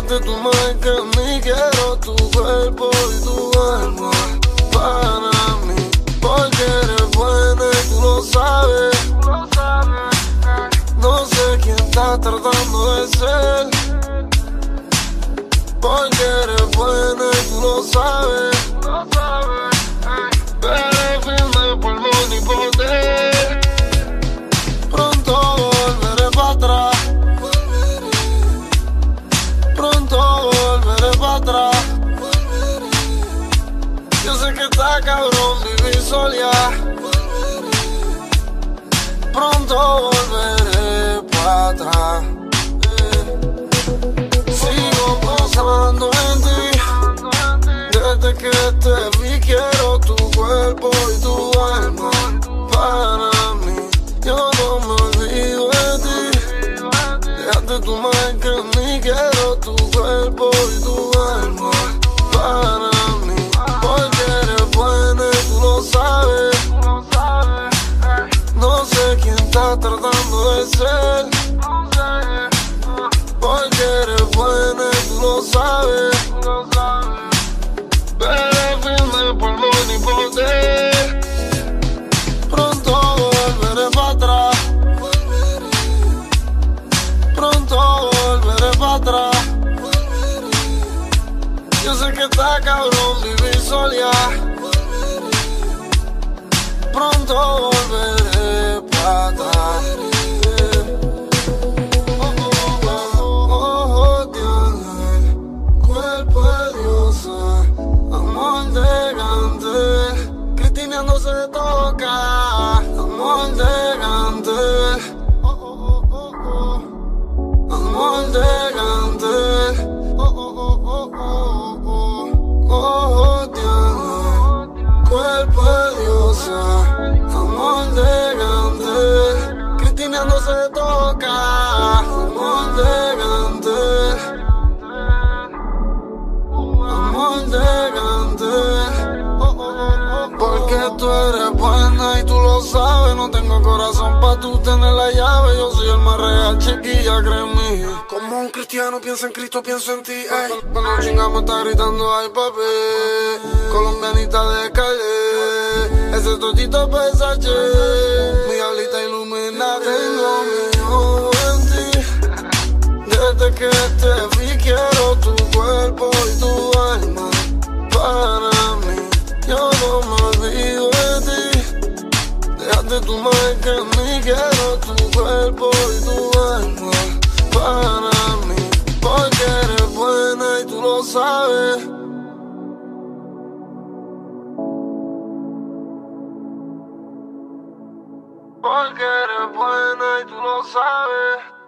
Dejaste tu marca en mí, quiero tu cuerpo y tu alma para mí, porque eres buena y tú lo sabes. No sé quién estás tratando de ser, porque eres buena y tú lo sabes. Pero firme por poder. Pronto volveré para atrás. Pronto volveré para atrás. Yo sé que está cabrón vivir sola. Pronto volveré para atrás. Sigo pensando en ti. Desde que te vi quiero tu cuerpo y tu alma para mí. Yo no me olvido de ti. Dejaste tu marca en mí, quiero tu cuerpo y tu alma para mí, porque eres buena y tú lo sabes. No sé quién está tratando de ser, porque eres buena y tú lo sabes. Pero firme por poder. Pronto volveré para atrás. Pronto volveré para atrás. Yo sé que está cabrón vivir sola. Pronto volveré para atrás. Cuerpo de diosa, amor de gante, cristineando se toca, amor de gante, amor de gante, cuerpo de diosa, amor de gante, cristineando se toca, amor de gante. Porque tú eres buena y tú lo sabes. No tengo corazón pa' tú tener la llave. Yo soy el más real, chiquilla, créeme. Como un cristiano piensa en Cristo, pienso en ti, ey. Cuando chingamos está gritando, ay papi. Colombianita de calle, ese totito pesache. Mi diablita ilumina, tengo mi ojo en ti. Desde que te vi quiero tu cuerpo y tu alma para mí. Yo no me olvido de ti. Dejaste tu marca en mí, quiero tu cuerpo y tu alma para mí, porque eres buena y tú lo sabes. Porque eres buena y tú lo sabes.